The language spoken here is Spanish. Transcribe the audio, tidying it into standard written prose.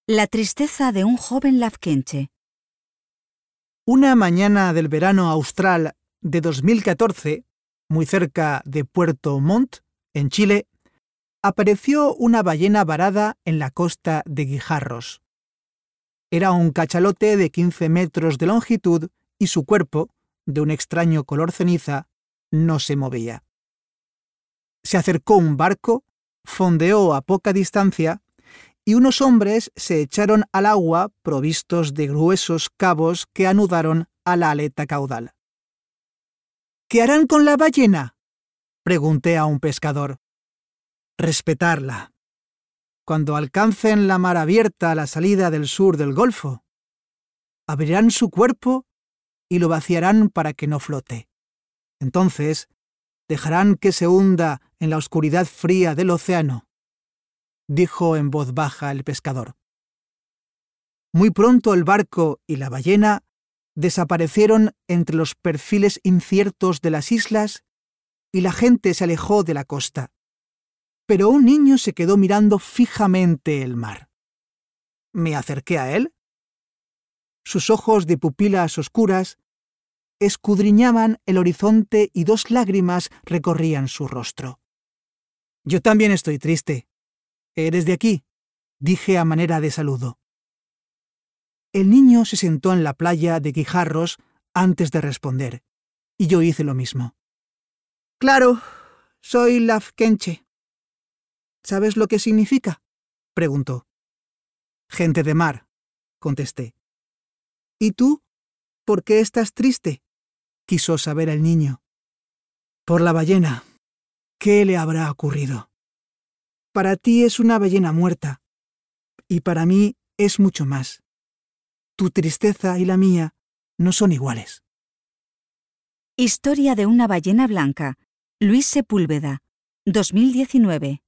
La tristeza de un joven lafkenche. Una mañana del verano austral de 2014, muy cerca de Puerto Montt, en Chile, apareció una ballena varada en la costa de Guijarros. Era un cachalote de 15 metros de longitud y su cuerpo, de un extraño color ceniza, no se movía. Se acercó un barco, fondeó a poca distancia y unos hombres se echaron al agua provistos de gruesos cabos que anudaron a la aleta caudal. ¿Qué harán con la ballena?, pregunté a un pescador. Respetarla. Cuando alcancen la mar abierta a la salida del sur del Golfo, abrirán su cuerpo y lo vaciarán para que no flote. Entonces, dejarán que se hunda en la oscuridad fría del océano, dijo en voz baja el pescador. Muy pronto el barco y la ballena desaparecieron entre los perfiles inciertos de las islas y la gente se alejó de la costa. Pero un niño se quedó mirando fijamente el mar. Me acerqué a él. Sus ojos de pupilas oscuras escudriñaban el horizonte y 2 lágrimas recorrían su rostro. Yo también estoy triste. ¿Eres de aquí?, dije a manera de saludo. El niño se sentó en la playa de Guijarros antes de responder, y yo hice lo mismo. Claro, soy lafkenche. ¿Sabes lo que significa?, preguntó. Gente de mar, contesté. ¿Y tú? ¿Por qué estás triste?, quiso saber el niño. Por la ballena. ¿Qué le habrá ocurrido? Para ti es una ballena muerta, y para mí es mucho más. Tu tristeza y la mía no son iguales. Historia de una ballena blanca. Luis Sepúlveda, 2019.